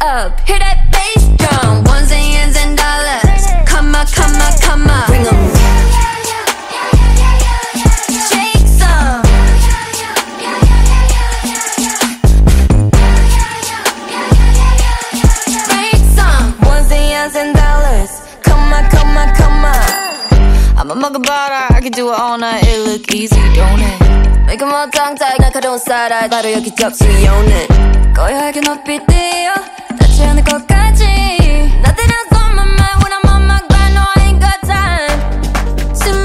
up, hear that bass drum. Ones and years and dollars. Come on, come on, come on. Bring 'em. Shake some. Break some. Ones and years and dollars. Come on, come on, come on. I'm a mug of butter, I can do it all night. It look easy, don't it? Make 'em all tongue-tied, 날카로운 살알 바로 여기 접수요는 고요하게 높이 뛰어 닿지 않을 것 같아.